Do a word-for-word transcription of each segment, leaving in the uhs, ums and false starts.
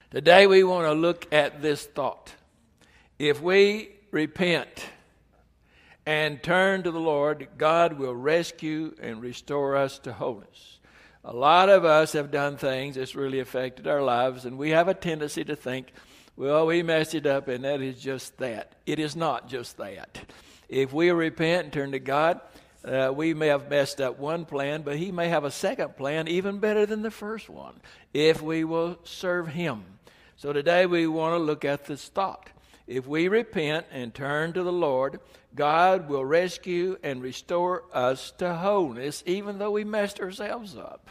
Today we want to look at this thought. If we repent and turn to the Lord, God will rescue and restore us to wholeness. A lot of us have done things that's really affected our lives, and we have a tendency to think, well, we messed it up, and that is just that. It is not just that. If we repent and turn to God, uh, we may have messed up one plan, but He may have a second plan even better than the first one if we will serve Him. So today we want to look at this thought. If we repent and turn to the Lord, God will rescue and restore us to wholeness, even though we messed ourselves up.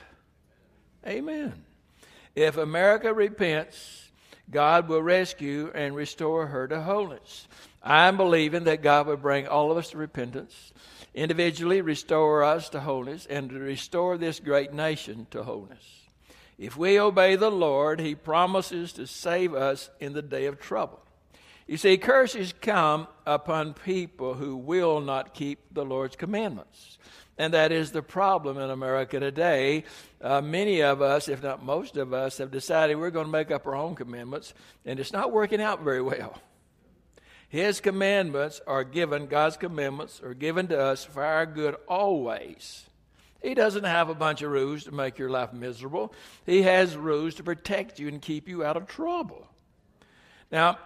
Amen. If America repents, God will rescue and restore her to wholeness. I'm believing that God will bring all of us to repentance, individually restore us to wholeness, and to restore this great nation to wholeness. If we obey the Lord, He promises to save us in the day of trouble. You see, curses come upon people who will not keep the Lord's commandments. And that is the problem in America today. Uh, many of us, if not most of us, have decided we're going to make up our own commandments, and it's not working out very well. His commandments are given, God's commandments are given to us for our good always. He doesn't have a bunch of rules to make your life miserable. He has rules to protect you and keep you out of trouble. Now,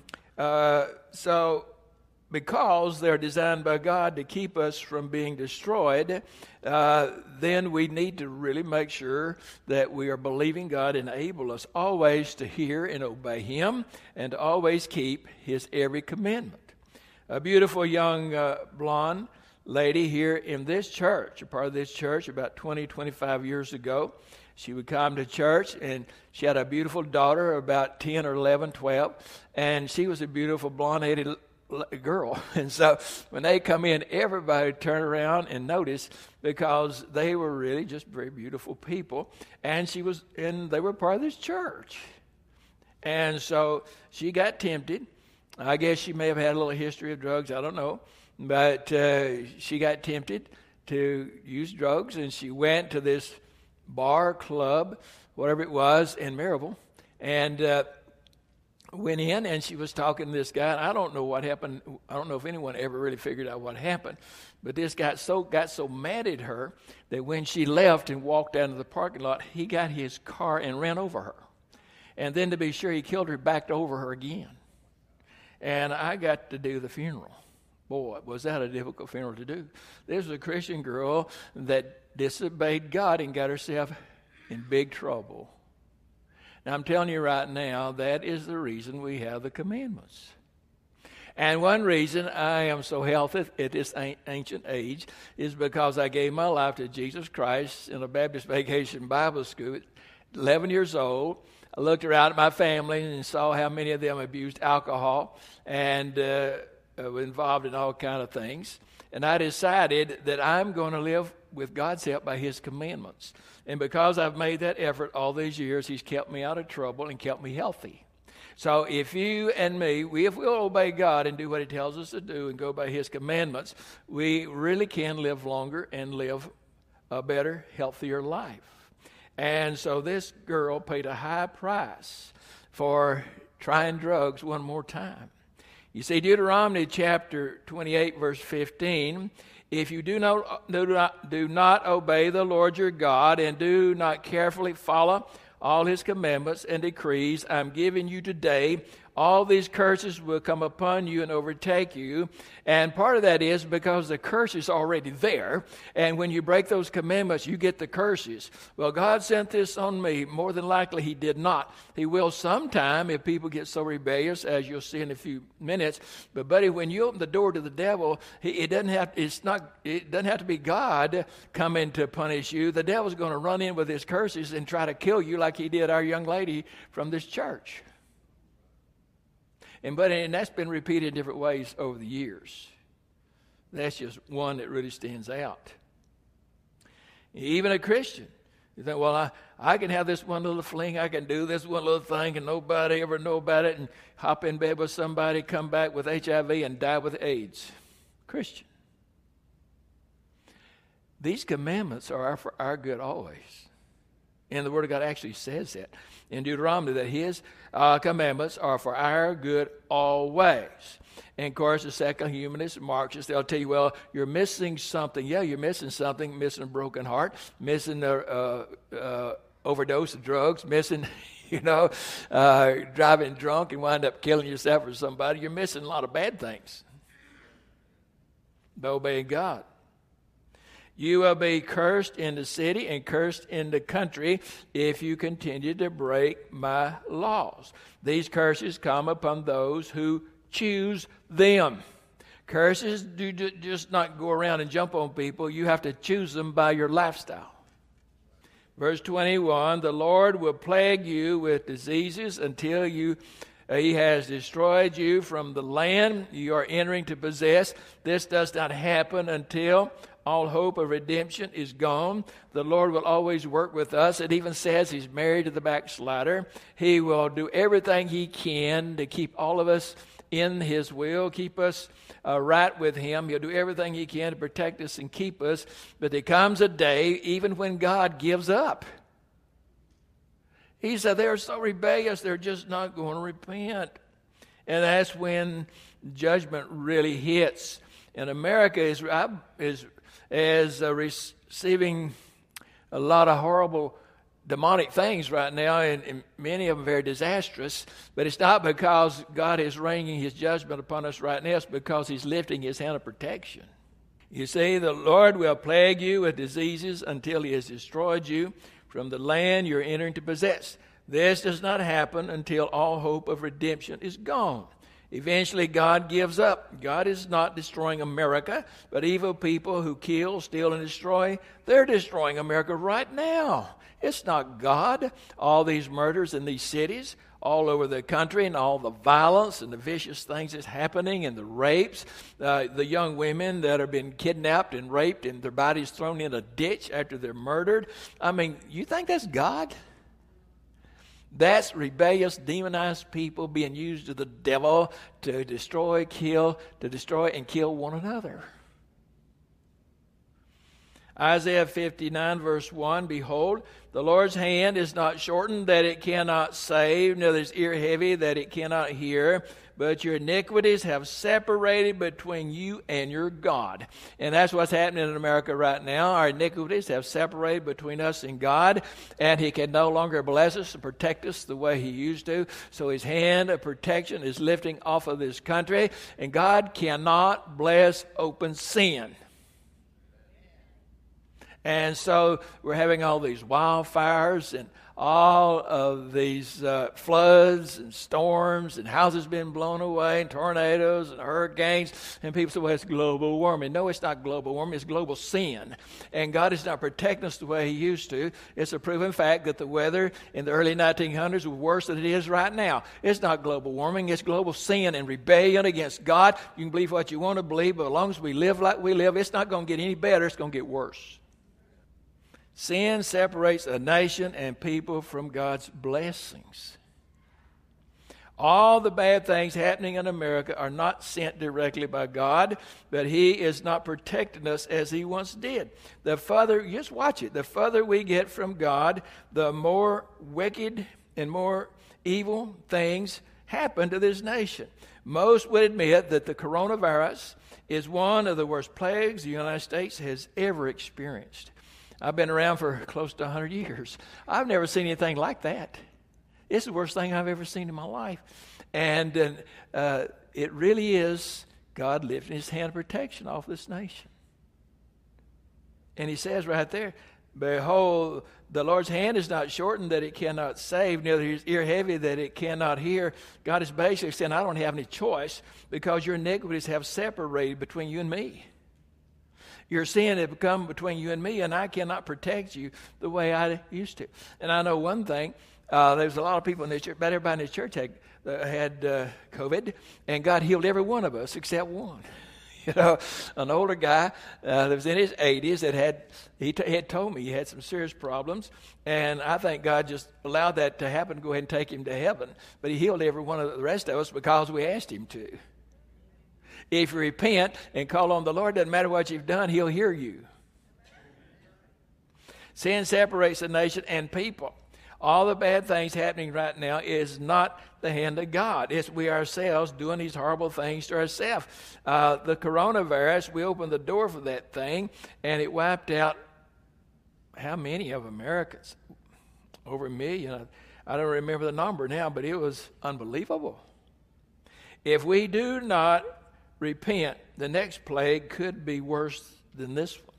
uh, so because they're designed by God to keep us from being destroyed, uh, then we need to really make sure that we are believing God and enable us always to hear and obey Him and to always keep His every commandment. A beautiful young uh, blonde lady here in this church, a part of this church about twenty, twenty-five years ago. She would come to church, and she had a beautiful daughter about ten or eleven, twelve, and she was a beautiful blonde-headed girl. And so when they come in, everybody would turn around and notice because they were really just very beautiful people, and she was, and they were part of this church. And so she got tempted. I guess she may have had a little history of drugs, I don't know. But uh, she got tempted to use drugs, and she went to this bar, club, whatever it was, in Maryville, and uh, went in, and she was talking to this guy. And I don't know what happened. I don't know if anyone ever really figured out what happened. But this guy so got so mad at her that when she left and walked down to the parking lot, he got his car and ran over her. And then to be sure he killed her, backed over her again. And I got to do the funeral. Boy, was that a difficult funeral to do. This was a Christian girl that disobeyed God and got herself in big trouble. Now, I'm telling you right now, that is the reason we have the commandments. And one reason I am so healthy at this ancient age is because I gave my life to Jesus Christ in a Baptist Vacation Bible School at eleven years old. I looked around at my family and saw how many of them abused alcohol and uh, were involved in all kind of things. And I decided that I'm going to live with God's help by His commandments. And because I've made that effort all these years, He's kept me out of trouble and kept me healthy. So if you and me, we, if we'll obey God and do what He tells us to do and go by His commandments, we really can live longer and live a better, healthier life. And so this girl paid a high price for trying drugs one more time. You see, Deuteronomy chapter twenty-eight, verse fifteen, if you do not, do not, do not obey the Lord your God and do not carefully follow all His commandments and decrees I'm giving you today, all these curses will come upon you and overtake you. And part of that is because the curse is already there. And when you break those commandments, you get the curses. Well, God sent this on me. More than likely, He did not. He will sometime if people get so rebellious, as you'll see in a few minutes. But, buddy, when you open the door to the devil, he, it doesn't have. It's not. It doesn't have to be God coming to punish you. The devil's going to run in with his curses and try to kill you, like he did our young lady from this church. And but and that's been repeated in different ways over the years. That's just one that really stands out. Even a Christian, you think, well, I, I can have this one little fling, I can do this one little thing, and nobody ever know about it, and hop in bed with somebody, come back with H I V, and die with AIDS. Christian. These commandments are for our good always. And the Word of God actually says that in Deuteronomy, that His uh, commandments are for our good always. And, of course, the second humanists, Marxists, they'll tell you, well, you're missing something. Yeah, you're missing something, missing a broken heart, missing a uh, uh, overdose of drugs, missing, you know, uh, driving drunk and wind up killing yourself or somebody. You're missing a lot of bad things by obeying God. You will be cursed in the city and cursed in the country if you continue to break my laws. These curses come upon those who choose them. Curses do just not go around and jump on people. You have to choose them by your lifestyle. Verse twenty-one, the Lord will plague you with diseases until you uh, He has destroyed you from the land you are entering to possess. This does not happen until all hope of redemption is gone. The Lord will always work with us. It even says He's married to the backslider. He will do everything He can to keep all of us in His will, keep us uh, right with Him. He'll do everything He can to protect us and keep us. But there comes a day, even when God gives up. He said they're so rebellious, they're just not going to repent. And that's when judgment really hits. And America is is is uh, receiving a lot of horrible demonic things right now, and, and many of them very disastrous. But it's not because God is raining His judgment upon us right now. It's because He's lifting His hand of protection. You see, the Lord will plague you with diseases until He has destroyed you from the land you're entering to possess. This does not happen until all hope of redemption is gone. Eventually, God gives up. God is not destroying America, but evil people who kill, steal, and destroy, they're destroying America right now. It's not God. All these murders in these cities, all over the country, and all the violence and the vicious things that's happening, and the rapes, uh, the young women that have been kidnapped and raped and their bodies thrown in a ditch after they're murdered. I mean, you think that's God? That's rebellious, demonized people being used of the devil to destroy, kill, to destroy and kill one another. Isaiah fifty-nine, verse one, behold, the Lord's hand is not shortened that it cannot save, neither is ear heavy that it cannot hear, but your iniquities have separated between you and your God. And that's what's happening in America right now. Our iniquities have separated between us and God, and He can no longer bless us and protect us the way He used to. So His hand of protection is lifting off of this country, and God cannot bless open sin. And so we're having all these wildfires and all of these uh, floods and storms and houses being blown away and tornadoes and hurricanes. And people say, well, it's global warming. No, it's not global warming. It's global sin. And God is not protecting us the way He used to. It's a proven fact that the weather in the early nineteen hundreds was worse than it is right now. It's not global warming. It's global sin and rebellion against God. You can believe what you want to believe, but as long as we live like we live, it's not going to get any better. It's going to get worse. Sin separates a nation and people from God's blessings. All the bad things happening in America are not sent directly by God, but He is not protecting us as He once did. The further, just watch it, the further we get from God, the more wicked and more evil things happen to this nation. Most would admit that the coronavirus is one of the worst plagues the United States has ever experienced. I've been around for close to one hundred years. I've never seen anything like that. It's the worst thing I've ever seen in my life. And uh, uh, it really is God lifting His hand of protection off this nation. And He says right there, behold, the Lord's hand is not shortened that it cannot save, neither His ear heavy that it cannot hear. God is basically saying, I don't have any choice because your iniquities have separated between you and me. Your sin has become between you and me, and I cannot protect you the way I used to. And I know one thing. Uh, there's a lot of people in this church, about everybody in this church had, uh, had uh, COVID, and God healed every one of us except one. You know, an older guy uh, that was in his eighties that had, he, t- he had told me he had some serious problems, and I think God just allowed that to happen to go ahead and take him to heaven. But He healed every one of the rest of us because we asked Him to. If you repent and call on the Lord, doesn't matter what you've done, He'll hear you. Sin separates the nation and people. All the bad things happening right now is not the hand of God. It's we ourselves doing these horrible things to ourselves. Uh, the coronavirus, we opened the door for that thing, and it wiped out how many of Americans? Over a million. I don't remember the number now, but it was unbelievable. If we do not repent, the next plague could be worse than this one.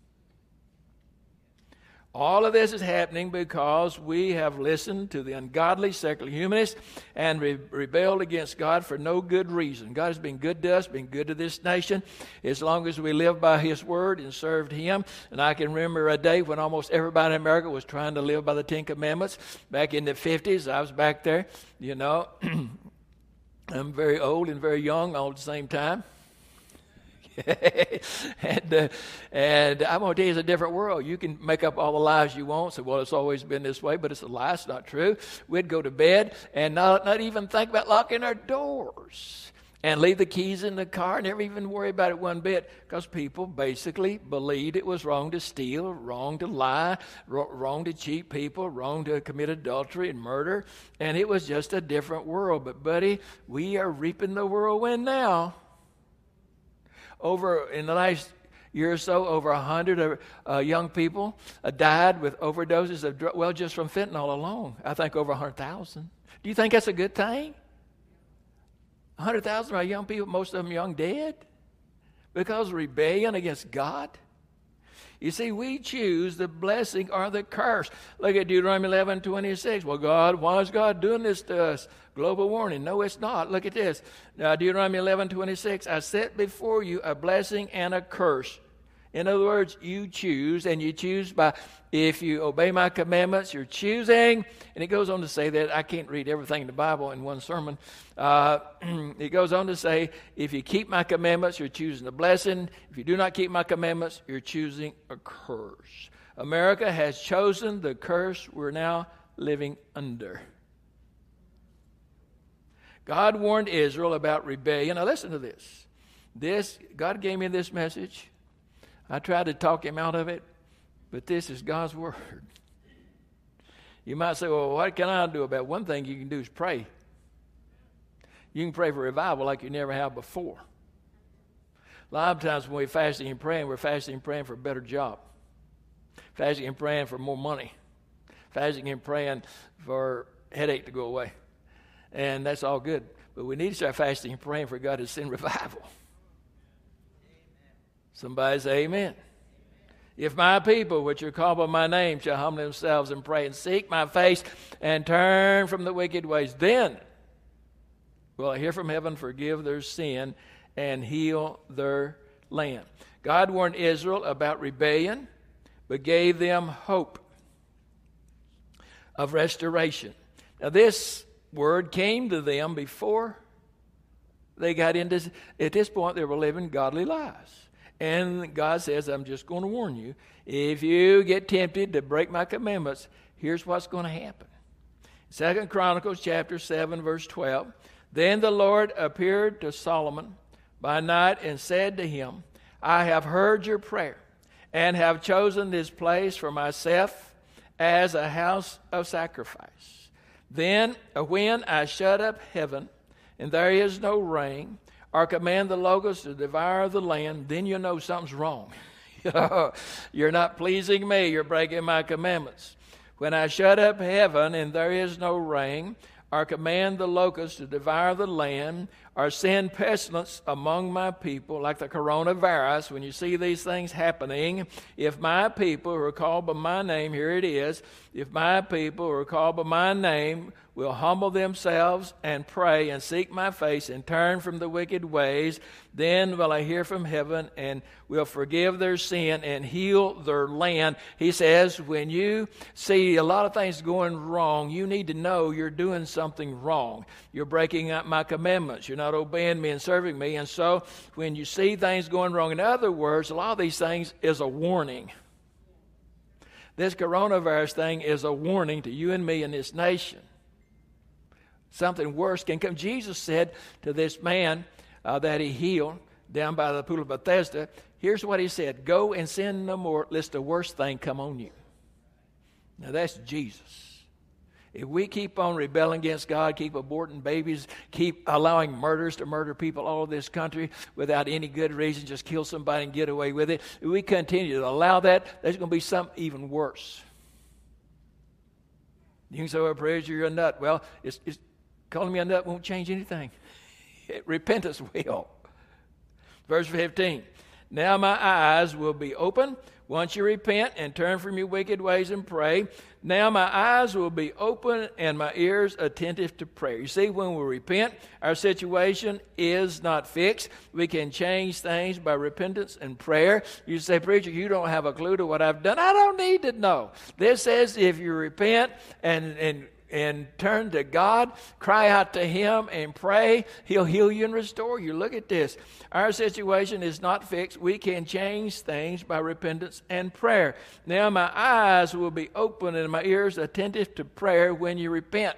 All of this is happening because we have listened to the ungodly secular humanists and re- rebelled against God for no good reason. God has been good to us, been good to this nation, as long as we live by His Word and served Him. And I can remember a day when almost everybody in America was trying to live by the Ten Commandments. Back in the fifties, I was back there, you know. I'm very old and very young all at the same time. and uh, and I'm going to tell you, it's a different world. You can make up all the lies you want. Say, well, it's always been this way, but it's a lie. It's not true. We'd go to bed and not, not even think about locking our doors and leave the keys in the car, never even worry about it one bit, because people basically believed it was wrong to steal, wrong to lie, wrong to cheat people, wrong to commit adultery and murder, and it was just a different world. But, buddy, we are reaping the whirlwind now. Over in the last year or so, over a hundred uh, young people uh, died with overdoses of drugs. Well, just from fentanyl alone, I think over a hundred thousand. Do you think that's a good thing? A hundred thousand of young people, most of them young, dead because of rebellion against God. You see, we choose the blessing or the curse. Look at Deuteronomy eleven twenty-six. Well, God, why is God doing this to us? Global warning. No, it's not. Look at this. Uh, Deuteronomy eleven twenty-six. I set before you a blessing and a curse. In other words, you choose, and you choose by, if you obey my commandments, you're choosing. And it goes on to say that, I can't read everything in the Bible in one sermon. Uh, it goes on to say, if you keep my commandments, you're choosing a blessing. If you do not keep my commandments, you're choosing a curse. America has chosen the curse we're now living under. God warned Israel about rebellion. Now listen to this. This, God gave me this message. I tried to talk him out of it, but this is God's word. You might say, well, what can I do about it? One thing you can do is pray. You can pray for revival like you never have before. A lot of times when we're fasting and praying, we're fasting and praying for a better job. Fasting and praying for more money. Fasting and praying for headache to go away. And that's all good. But we need to start fasting and praying for God to send revival. Somebody say amen. If my people, which are called by my name, shall humble themselves and pray and seek my face and turn from the wicked ways, then will I hear from heaven, forgive their sin, and heal their land. God warned Israel about rebellion, but gave them hope of restoration. Now this word came to them before they got into, at this point they were living godly lives. And God says, I'm just going to warn you, if you get tempted to break my commandments, here's what's going to happen. Second Chronicles chapter seven, verse twelve. Then the Lord appeared to Solomon by night and said to him, I have heard your prayer and have chosen this place for myself as a house of sacrifice. Then when I shut up heaven and there is no rain, or command the locusts to devour the land, then you know something's wrong. You're not pleasing me. You're breaking my commandments. When I shut up heaven and there is no rain, or command the locusts to devour the land, or send pestilence among my people, like the coronavirus, when you see these things happening, if my people who are called by my name, here it is, if my people who are called by my name will humble themselves and pray and seek my face and turn from the wicked ways, then will I hear from heaven and will forgive their sin and heal their land. He says, when you see a lot of things going wrong, you need to know you're doing something wrong. You're breaking up my commandments. You're not obeying me and serving me. And so when you see things going wrong, in other words, a lot of these things is a warning. This coronavirus thing is a warning to you and me and this nation. Something worse can come. Jesus said to this man uh, that he healed down by the pool of Bethesda, here's what he said, go and sin no more, lest the worst thing come on you. Now that's Jesus. If we keep on rebelling against God, keep aborting babies, keep allowing murderers to murder people all over this country without any good reason, just kill somebody and get away with it, if we continue to allow that, there's going to be something even worse. You can say, well, preacher, you're a nut. Well, it's, it's, calling me a nut won't change anything. Repentance will. Verse fifteen. Now my eyes will be open once you repent and turn from your wicked ways and pray. Now my eyes will be open and my ears attentive to prayer. You see, when we repent, our situation is not fixed. We can change things by repentance and prayer. You say, preacher, you don't have a clue to what I've done. I don't need to know. This says if you repent and and and turn to God, cry out to Him and pray, He'll heal you and restore you. Look at this. Our situation is not fixed. We can change things by repentance and prayer. Now my eyes will be open and my ears attentive to prayer when you repent.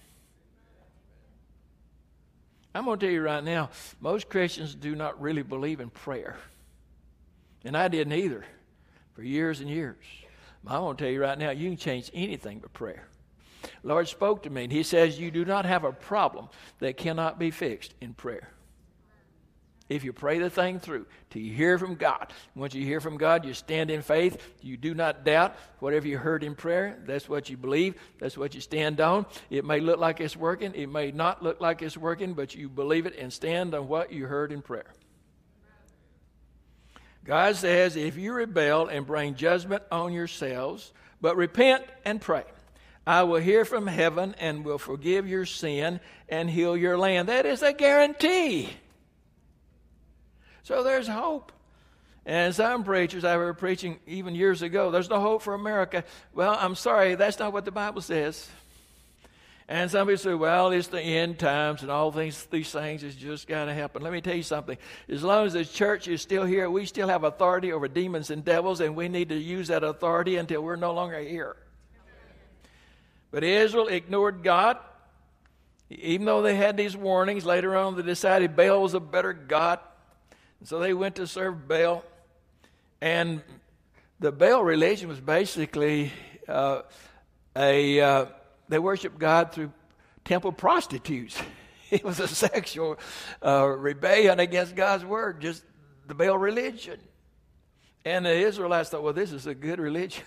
I'm going to tell you right now, most Christians do not really believe in prayer. And I didn't either for years and years. I'm going to tell you right now, you can change anything but prayer. Lord spoke to me, and He says, you do not have a problem that cannot be fixed in prayer. If you pray the thing through till you hear from God. Once you hear from God, you stand in faith. You do not doubt whatever you heard in prayer. That's what you believe. That's what you stand on. It may look like it's working. It may not look like it's working, but you believe it and stand on what you heard in prayer. God says, if you rebel and bring judgment on yourselves, but repent and pray, I will hear from heaven and will forgive your sin and heal your land. That is a guarantee. So there's hope. And some preachers I were preaching even years ago, there's no hope for America. Well, I'm sorry, that's not what the Bible says. And some people say, well, it's the end times and all things, these things is just got to happen. Let me tell you something. As long as the church is still here, we still have authority over demons and devils, and we need to use that authority until we're no longer here. But Israel ignored God. Even though they had these warnings, later on they decided Baal was a better God. And so they went to serve Baal. And the Baal religion was basically uh, a, uh, they worshiped God through temple prostitutes. It was a sexual uh, rebellion against God's word, just the Baal religion. And the Israelites thought, well, this is a good religion.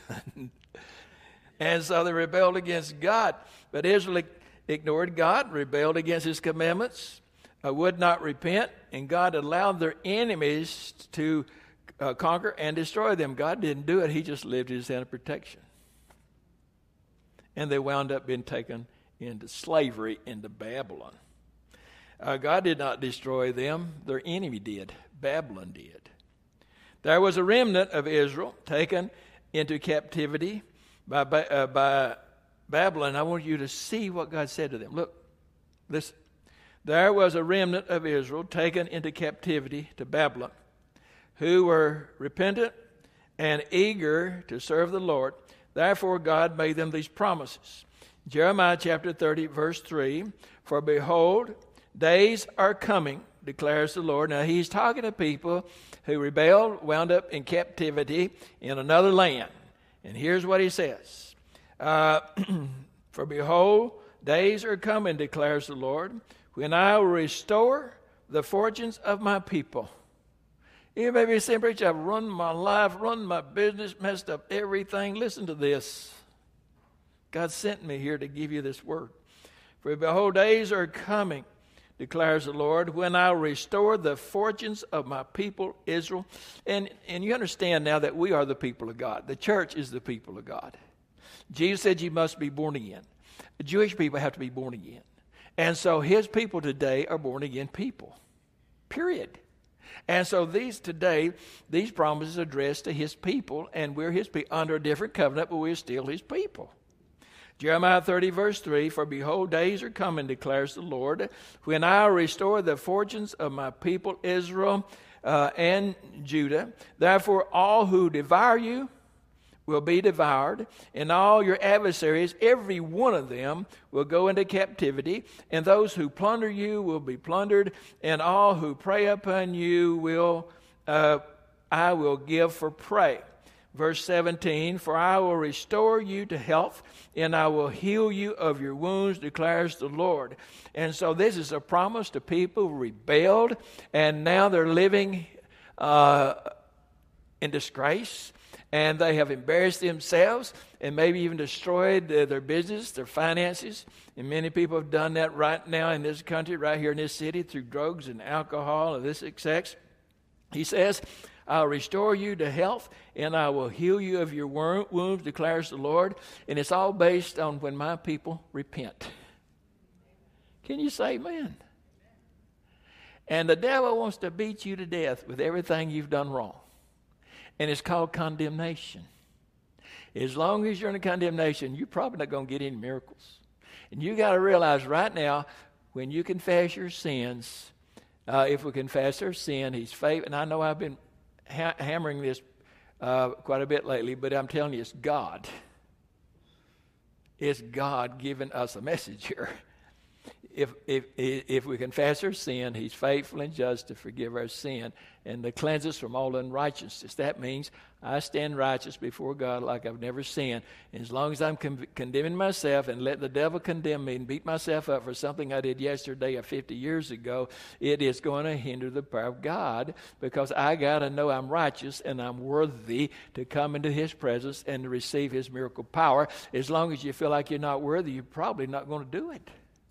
And so they rebelled against God. But Israel ignored God, rebelled against His commandments, uh, would not repent, and God allowed their enemies to uh, conquer and destroy them. God didn't do it. He just lived His hand of protection. And they wound up being taken into slavery into Babylon. Uh, God did not destroy them. Their enemy did. Babylon did. There was a remnant of Israel taken into captivity By, uh, by Babylon. I want you to see what God said to them. Look, listen. There was a remnant of Israel taken into captivity to Babylon, who were repentant and eager to serve the Lord. Therefore God made them these promises. Jeremiah chapter thirty, verse three, for behold, days are coming, declares the Lord. Now He's talking to people who rebelled, wound up in captivity in another land. And here's what He says. Uh, For behold, days are coming, declares the Lord, when I will restore the fortunes of my people. You may be saying, preacher, I've run my life, run my business, messed up everything. Listen to this. God sent me here to give you this word. For behold, days are coming, declares the Lord, when I restore the fortunes of my people, Israel. And, and you understand now that we are the people of God. The church is the people of God. Jesus said you must be born again. The Jewish people have to be born again. And so His people today are born again people. Period. And so these today, these promises are addressed to His people, and we're His people under a different covenant, but we're still His people. Jeremiah thirty, verse three, for behold, days are coming, declares the Lord, when I will restore the fortunes of my people Israel uh, and Judah. Therefore, all who devour you will be devoured, and all your adversaries, every one of them, will go into captivity, and those who plunder you will be plundered, and all who prey upon you will uh, I will give for prey. Verse seventeen, for I will restore you to health, and I will heal you of your wounds, declares the Lord. And so this is a promise to people who rebelled, and now they're living uh, in disgrace, and they have embarrassed themselves, and maybe even destroyed uh, their business, their finances. And many people have done that right now in this country, right here in this city, through drugs and alcohol and this sex. He says, I'll restore you to health, and I will heal you of your wounds, declares the Lord. And it's all based on when my people repent. Can you say amen? And the devil wants to beat you to death with everything you've done wrong. And it's called condemnation. As long as you're in a condemnation, you're probably not going to get any miracles. And you got to realize right now, when you confess your sins, uh, if we confess our sin, he's faithful. And I know I've been ha- hammering this uh, quite a bit lately, but I'm telling you, it's God. It's God giving us a message here. If, if if we confess our sin, he's faithful and just to forgive our sin and to cleanse us from all unrighteousness. That means I stand righteous before God like I've never sinned. And as long as I'm con- condemning myself and let the devil condemn me and beat myself up for something I did yesterday or fifty years ago, it is going to hinder the power of God, because I got to know I'm righteous and I'm worthy to come into his presence and to receive his miracle power. As long as you feel like you're not worthy, you're probably not going to do it.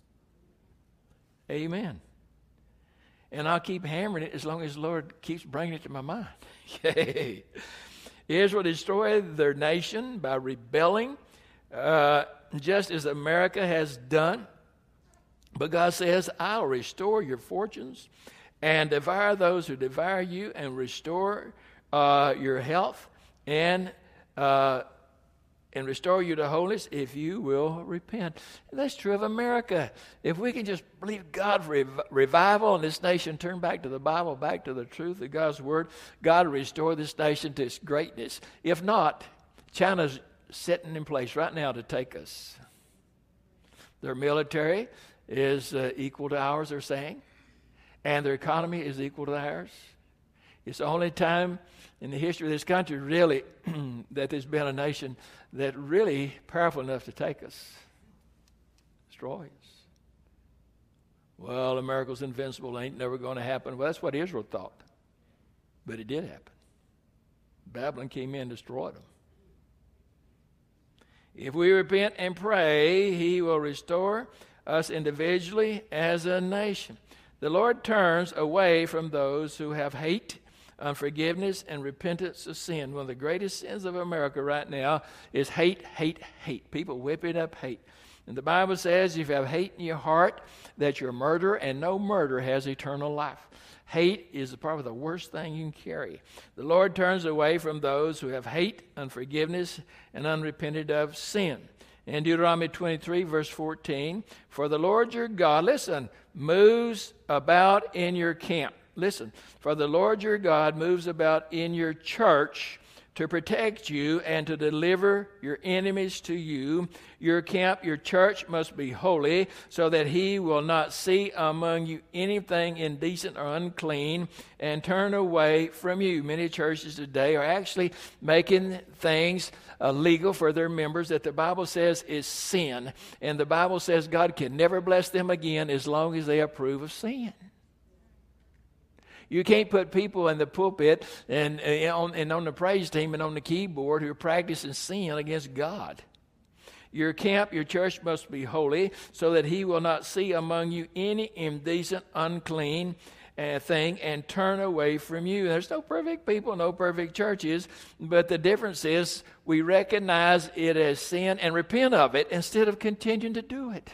Amen. And I'll keep hammering it as long as the Lord keeps bringing it to my mind. Yay. Israel destroyed their nation by rebelling, uh, just as America has done. But God says, I'll restore your fortunes and devour those who devour you, and restore uh, your health and uh and restore you to holiness if you will repent. And that's true of America. If we can just believe God for rev- revival and this nation turn back to the Bible, back to the truth of God's Word, God will restore this nation to its greatness. If not, China's sitting in place right now to take us. Their military is uh, equal to ours, they're saying, and their economy is equal to ours. It's the only time in the history of this country, really, that there's been a nation that really powerful enough to take us, destroy us. Well, America's invincible, ain't never going to happen. Well, that's what Israel thought. But it did happen. Babylon came in and destroyed them. If we repent and pray, he will restore us individually as a nation. The Lord turns away from those who have hate, unforgiveness, and repentance of sin. One of the greatest sins of America right now is hate, hate, hate. People whipping up hate. And the Bible says if you have hate in your heart, that you're a murderer, and no murderer has eternal life. Hate is probably the worst thing you can carry. The Lord turns away from those who have hate, unforgiveness, and unrepented of sin. In Deuteronomy twenty-three, verse fourteen, for the Lord your God, listen, moves about in your camp. Listen, for the Lord your God moves about in your church to protect you and to deliver your enemies to you. Your camp, your church must be holy, so that he will not see among you anything indecent or unclean and turn away from you. Many churches today are actually making things uh, legal for their members that the Bible says is sin. And the Bible says God can never bless them again as long as they approve of sin. You can't put people in the pulpit and, and, on, and on the praise team and on the keyboard who are practicing sin against God. Your camp, your church must be holy, so that he will not see among you any indecent, unclean uh, thing and turn away from you. There's no perfect people, no perfect churches, but the difference is we recognize it as sin and repent of it instead of continuing to do it.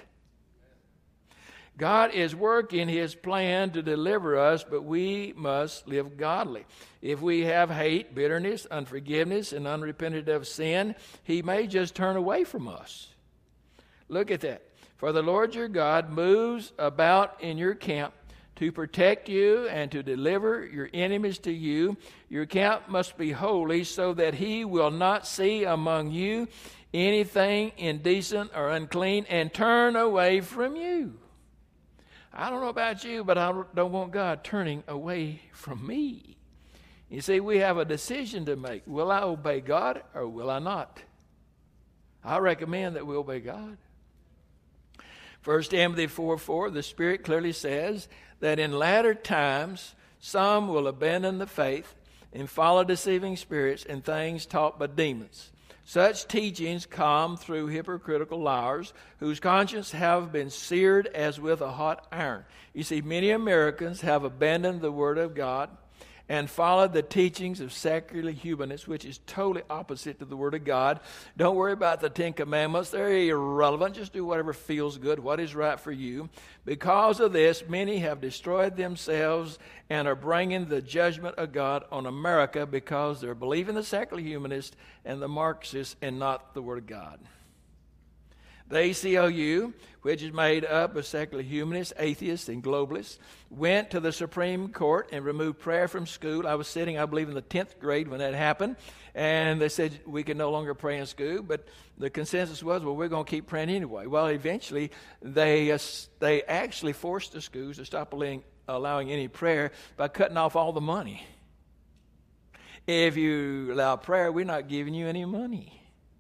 God is working his plan to deliver us, but we must live godly. If we have hate, bitterness, unforgiveness, and unrepented of sin, he may just turn away from us. Look at that. For the Lord your God moves about in your camp to protect you and to deliver your enemies to you. Your camp must be holy, so that he will not see among you anything indecent or unclean and turn away from you. I don't know about you, but I don't want God turning away from me. You see, we have a decision to make. Will I obey God or will I not? I recommend that we obey God. First Timothy four four, the Spirit clearly says that in latter times some will abandon the faith and follow deceiving spirits and things taught by demons. Such teachings come through hypocritical liars whose conscience have been seared as with a hot iron. You see, many Americans have abandoned the Word of God and followed the teachings of secular humanists, which is totally opposite to the Word of God. Don't worry about the Ten Commandments. They're irrelevant. Just do whatever feels good, what is right for you. Because of this, many have destroyed themselves and are bringing the judgment of God on America because they're believing the secular humanists and the Marxists and not the Word of God. The A C L U, which is made up of secular humanists, atheists, and globalists, went to the Supreme Court and removed prayer from school. I was sitting, I believe, in the tenth grade when that happened, and they said we can no longer pray in school, but the consensus was, well, we're going to keep praying anyway. Well, eventually, they uh, they actually forced the schools to stop allowing, allowing any prayer by cutting off all the money. If you allow prayer, we're not giving you any money.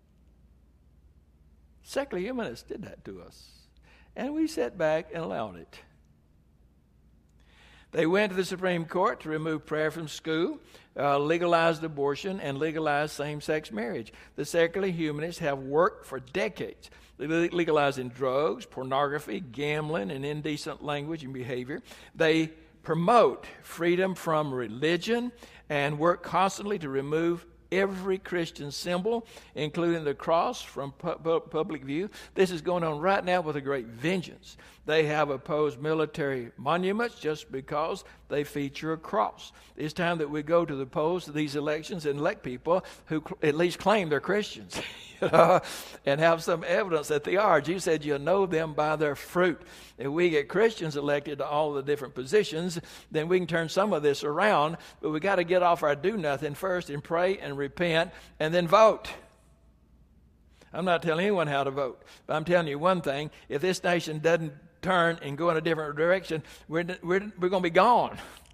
Secular humanists did that to us, and we sat back and allowed it. They went to the Supreme Court to remove prayer from school, uh, legalized abortion, and legalized same-sex marriage. The secular humanists have worked for decades legalizing drugs, pornography, gambling, and indecent language and behavior. They promote freedom from religion and work constantly to remove every Christian symbol, including the cross, from pu- public view. This is going on right now with a great vengeance. They have opposed military monuments just because they feature a cross. It's time that we go to the polls of these elections and elect people who cl- at least claim they're Christians, you know, and have some evidence that they are. Jesus said you'll know them by their fruit. If we get Christians elected to all the different positions, then we can turn some of this around, but we got to get off our do-nothing first and pray and repent and then vote. I'm not telling anyone how to vote, but I'm telling you one thing. If this nation doesn't turn and go in a different direction, we're, we're, we're going to be gone.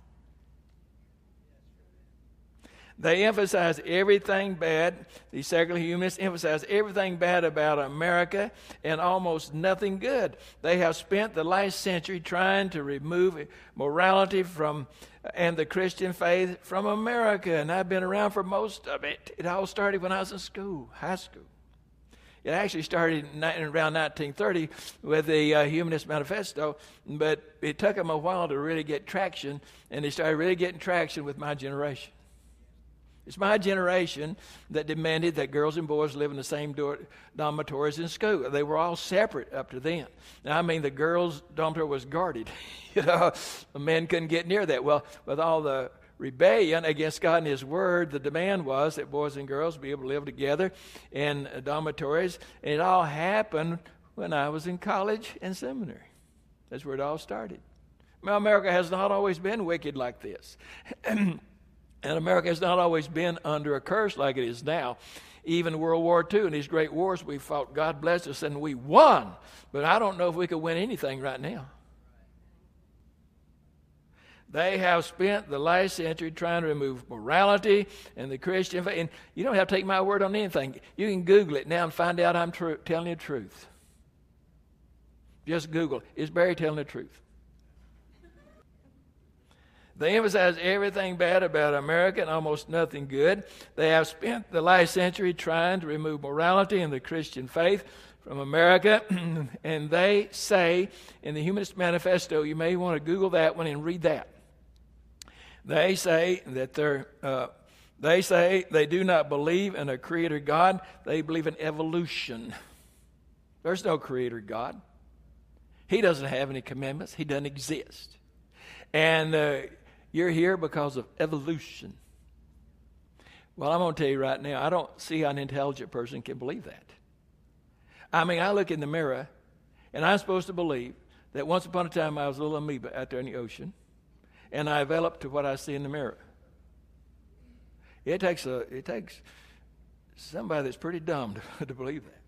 They emphasize everything bad. These secular humanists emphasize everything bad about America and almost nothing good. They have spent the last century trying to remove morality from and the Christian faith from America, and I've been around for most of it. It all started when I was in school, high school. It actually started in around nineteen thirty with the uh, Humanist Manifesto, but it took them a while to really get traction, and they started really getting traction with my generation. It's my generation that demanded that girls and boys live in the same door, dormitories in school. They were all separate up to then. Now, I mean, the girls' dormitory was guarded. you know, the men couldn't get near that. Well, with all the rebellion against God and His Word, the demand was that boys and girls be able to live together in dormitories. And it all happened when I was in college and seminary. That's where it all started. Well, America has not always been wicked like this. And America has not always been under a curse like it is now. Even World War Two and these great wars we fought, God bless us, and we won. But I don't know if we could win anything right now. They have spent the last century trying to remove morality and the Christian faith. And you don't have to take my word on anything. You can Google it now and find out I'm tr- telling you the truth. Just Google, is Barry telling the truth? They emphasize everything bad about America and almost nothing good. They have spent the last century trying to remove morality and the Christian faith from America. And they say in the Humanist Manifesto, you may want to Google that one and read that. They say that they're, uh, they say they do not believe in a creator God. They believe in evolution. There's no creator God. He doesn't have any commandments. He doesn't exist. And uh, you're here because of evolution. Well, I'm going to tell you right now, I don't see how an intelligent person can believe that. I mean, I look in the mirror, and I'm supposed to believe that once upon a time I was a little amoeba out there in the ocean, and I developed to what I see in the mirror. It takes a, it takes somebody that's pretty dumb to, to believe that.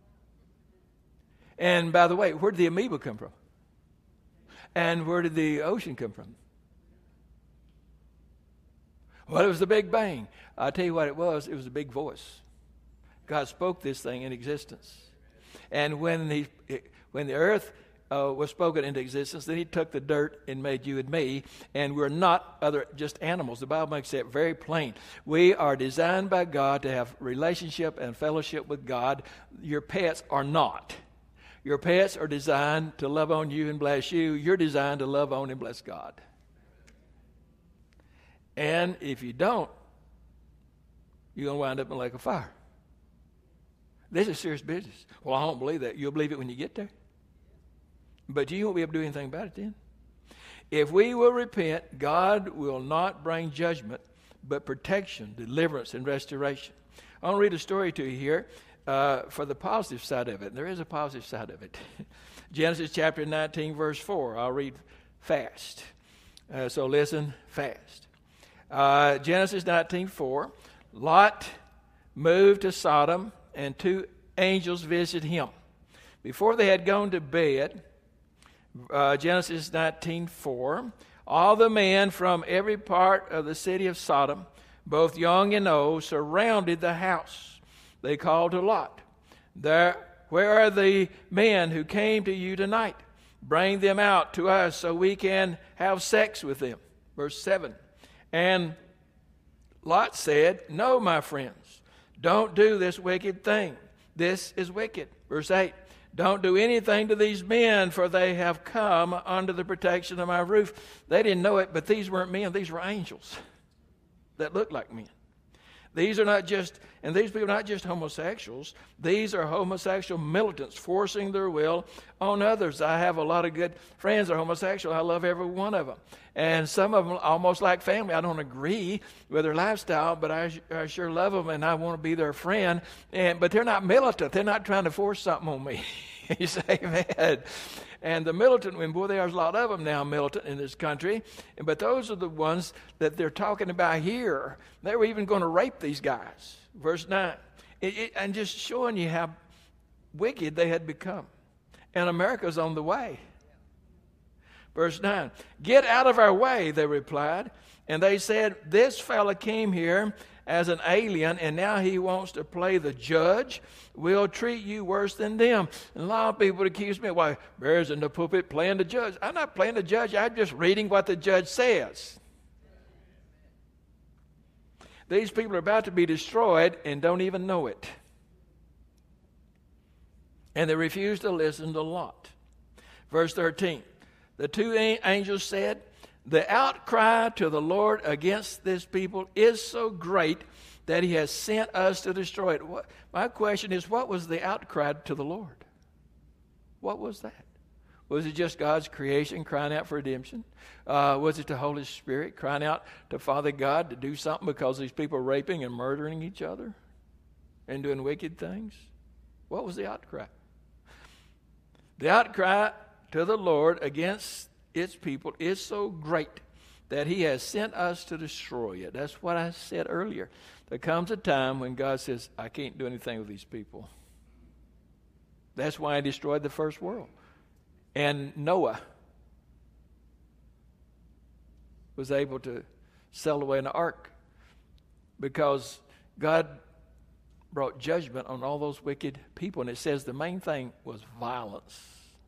And by the way, where did the amoeba come from? And where did the ocean come from? Well, it was the Big Bang. I'll tell you what it was. It was a big voice. God spoke this thing in existence. And when the, when the earth uh, was spoken into existence, then he took the dirt and made you and me. And we're not other just animals. The Bible makes that very plain. We are designed by God to have relationship and fellowship with God. Your pets are not. Your pets are designed to love on you and bless you. You're designed to love on and bless God. And if you don't, you're going to wind up in a lake of fire. This is serious business. Well, I don't believe that. You'll believe it when you get there. But you won't be able to do anything about it then. If we will repent, God will not bring judgment, but protection, deliverance, and restoration. I want to read a story to you here uh, for the positive side of it. There is a positive side of it. Genesis chapter nineteen, verse four. I'll read fast. Uh, so listen fast. Uh, Genesis nineteen, four. Lot moved to Sodom, and two angels visited him. Before they had gone to bed, uh, Genesis nineteen, four, all the men from every part of the city of Sodom, both young and old, surrounded the house. They called to Lot, there, where are the men who came to you tonight? Bring them out to us so we can have sex with them. Verse seven. And Lot said, no, my friends, don't do this wicked thing. This is wicked. Verse eight. Don't do anything to these men, for they have come under the protection of my roof. They didn't know it, but these weren't men. These were angels that looked like men. These are not just, and these people are not just homosexuals. These are homosexual militants forcing their will on others. I have a lot of good friends that are homosexual. I love every one of them. And some of them almost like family. I don't agree with their lifestyle, but I, I sure love them and I want to be their friend. And But they're not militant. They're not trying to force something on me. You say, amen. And the militant, and boy, there's a lot of them now militant in this country. But those are the ones that they're talking about here. They were even going to rape these guys. Verse nine. It, it, and just showing you how wicked they had become. And America's on the way. Verse nine. Get out of our way, they replied. And they said, this fella came here as an alien, and now he wants to play the judge. We'll treat you worse than them. And a lot of people accuse me, why, Bear's in the pulpit playing the judge. I'm not playing the judge. I'm just reading what the judge says. These people are about to be destroyed and don't even know it. And they refuse to listen to Lot. Verse thirteen. The two angels said, the outcry to the Lord against this people is so great that he has sent us to destroy it. What, my question is, what was the outcry to the Lord? What was that? Was it just God's creation crying out for redemption? Uh, was it the Holy Spirit crying out to Father God to do something because these people are raping and murdering each other and doing wicked things? What was the outcry? The outcry to the Lord against its people is so great that he has sent us to destroy it. That's what I said earlier. There comes a time when God says, I can't do anything with these people. That's why he destroyed the first world. And Noah was able to sail away in the ark because God brought judgment on all those wicked people. And it says the main thing was violence.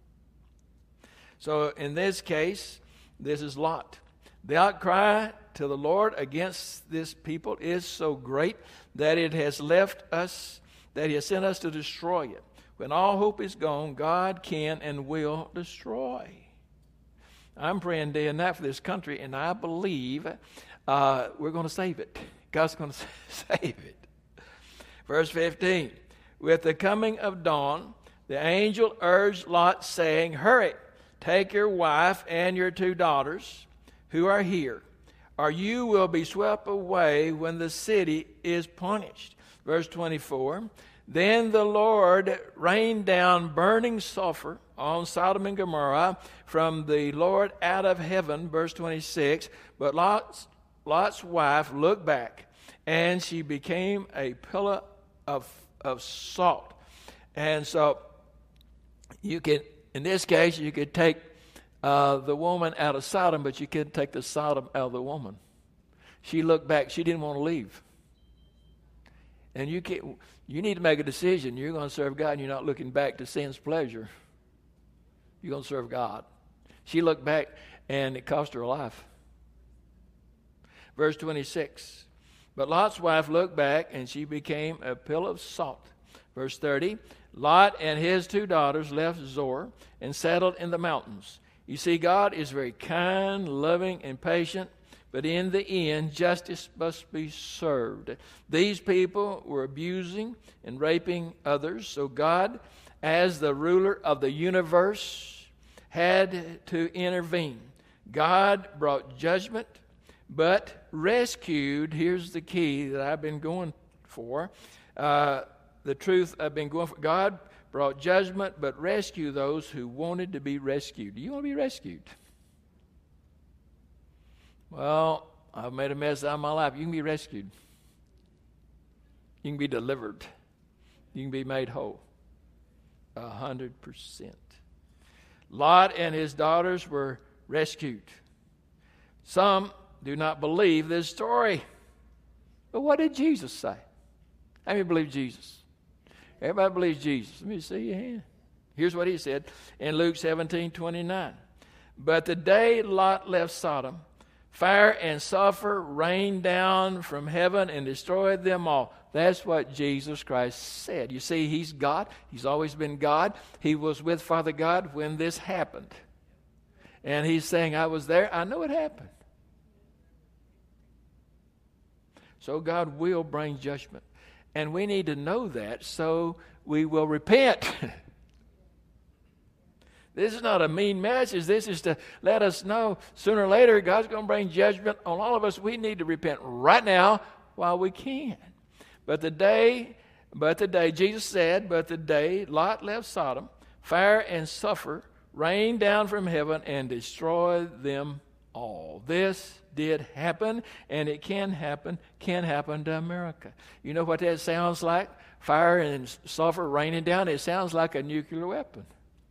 So in this case, this is Lot. The outcry to the Lord against this people is so great that it has left us, that he has sent us to destroy it. When all hope is gone, God can and will destroy. I'm praying day and night for this country, and I believe uh, we're going to save it. God's going to save it. Verse fifteen. With the coming of dawn, the angel urged Lot, saying, hurry. Take your wife and your two daughters who are here, or you will be swept away when the city is punished. Verse twenty-four. Then the Lord rained down burning sulfur on Sodom and Gomorrah from the Lord out of heaven. Verse twenty-six. But Lot's, Lot's wife looked back, and she became a pillar of, of salt. And so you can... In this case, you could take uh, the woman out of Sodom, but you couldn't take the Sodom out of the woman. She looked back. She didn't want to leave. And you can't, you need to make a decision. You're going to serve God, and you're not looking back to sin's pleasure. You're going to serve God. She looked back, and it cost her a life. Verse twenty-six. But Lot's wife looked back, and she became a pillar of salt. Verse thirty. Lot and his two daughters left Zoar and settled in the mountains. You see, God is very kind, loving, and patient. But in the end, justice must be served. These people were abusing and raping others. So God, as the ruler of the universe, had to intervene. God brought judgment, but rescued. Here's the key that I've been going for. Uh, the truth I've been going for. God brought judgment, but rescued those who wanted to be rescued. Do you want to be rescued? Well, I've made a mess out of my life. You can be rescued. You can be delivered. You can be made whole. A hundred percent. Lot and his daughters were rescued. Some do not believe this story. But what did Jesus say? How many believe Jesus? Everybody believes Jesus. Let me see your hand. Here's what he said in Luke seventeen twenty-nine. But the day Lot left Sodom, fire and sulfur rained down from heaven and destroyed them all. That's what Jesus Christ said. You see, he's God. He's always been God. He was with Father God when this happened. And he's saying, I was there. I know it happened. So God will bring judgment. And we need to know that so we will repent. This is not a mean message. This is to let us know sooner or later God's going to bring judgment on all of us. We need to repent right now while we can. But the day, but the day, Jesus said, but the day Lot left Sodom, fire and sulfur rained down from heaven and destroyed them all. This did happen, and it can happen, can happen to America. You know what that sounds like? Fire and sulfur raining down. It sounds like a nuclear weapon.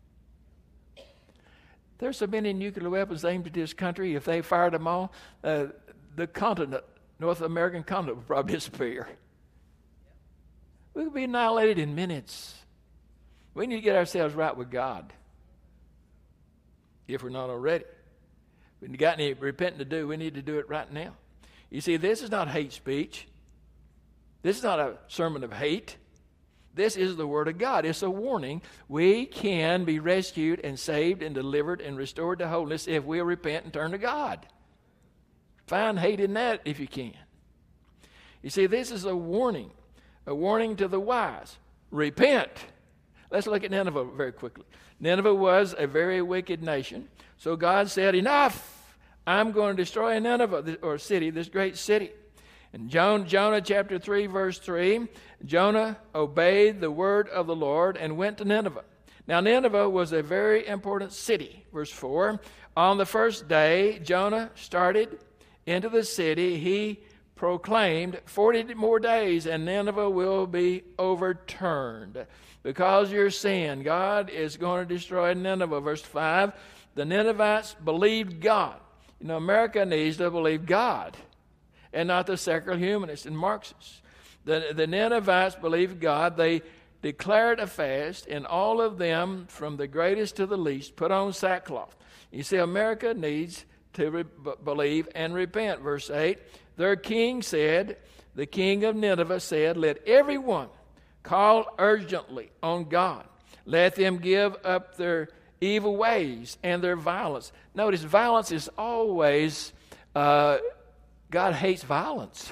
There's so many nuclear weapons aimed at this country. If they fired them all, uh, the continent, North American continent, would probably disappear. We could be annihilated in minutes. We need to get ourselves right with God, if we're not already. If we've got any repenting to do, we need to do it right now. You see, this is not hate speech. This is not a sermon of hate. This is the Word of God. It's a warning. We can be rescued and saved and delivered and restored to wholeness if we'll repent and turn to God. Find hate in that if you can. You see, this is a warning. A warning to the wise. Repent. Let's look at Nineveh very quickly. Nineveh was a very wicked nation. So God said, enough. I'm going to destroy Nineveh, or city, this great city. In Jonah chapter three, verse three, Jonah obeyed the word of the Lord and went to Nineveh. Now, Nineveh was a very important city. Verse four, on the first day Jonah started into the city, he proclaimed, forty more days and Nineveh will be overturned. Because of your sin, God is going to destroy Nineveh. Verse five, the Ninevites believed God. You know, America needs to believe God, and not the secular humanists and Marxists. The, the Ninevites believed God. They declared a fast, and all of them, from the greatest to the least, put on sackcloth. You see, America needs to re- b- believe and repent. Verse eight, their king said, the king of Nineveh said, let everyone call urgently on God. Let them give up their evil ways and their violence. Notice, violence is always... Uh, God hates violence.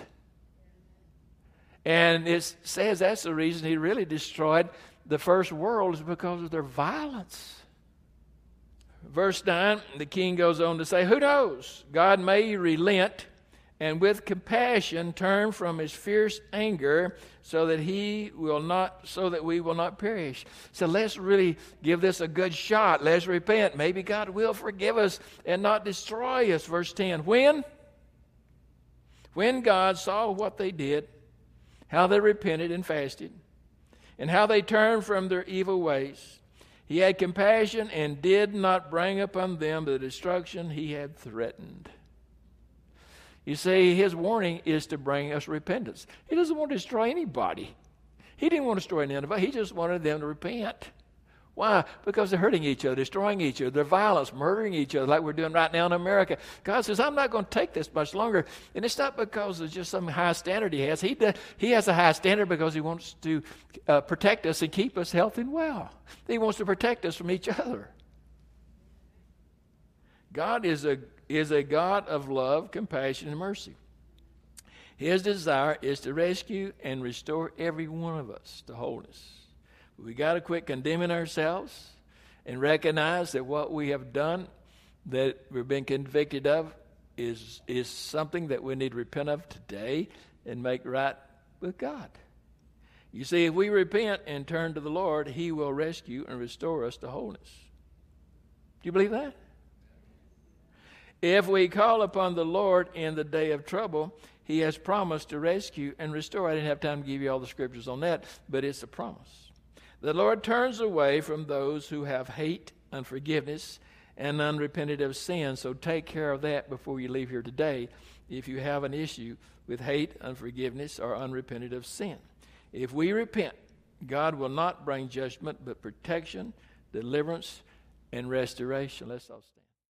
And it says that's the reason he really destroyed the first world, is because of their violence. Verse nine, the king goes on to say, who knows? God may relent and with compassion turn from his fierce anger so that he will not, so that we will not perish. So let's really give this a good shot. Let's repent. Maybe God will forgive us and not destroy us. Verse ten, when? When God saw what they did, how they repented and fasted, and how they turned from their evil ways, he had compassion and did not bring upon them the destruction he had threatened. You see, his warning is to bring us repentance. He doesn't want to destroy anybody. He didn't want to destroy Nineveh. He just wanted them to repent. Why? Because they're hurting each other, destroying each other. They're violence, murdering each other like we're doing right now in America. God says, I'm not going to take this much longer. And it's not because it's just some high standard he has. He, does, he has a high standard because he wants to uh, protect us and keep us healthy and well. He wants to protect us from each other. God is a, is a God of love, compassion, and mercy. His desire is to rescue and restore every one of us to wholeness. We got to quit condemning ourselves and recognize that what we have done, that we've been convicted of, is, is something that we need to repent of today and make right with God. You see, if we repent and turn to the Lord, he will rescue and restore us to wholeness. Do you believe that? If we call upon the Lord in the day of trouble, he has promised to rescue and restore. I didn't have time to give you all the scriptures on that, but it's a promise. The Lord turns away from those who have hate, unforgiveness, and unrepented of sin. So take care of that before you leave here today if you have an issue with hate, unforgiveness, or unrepented of sin. If we repent, God will not bring judgment, but protection, deliverance, and restoration. Let's all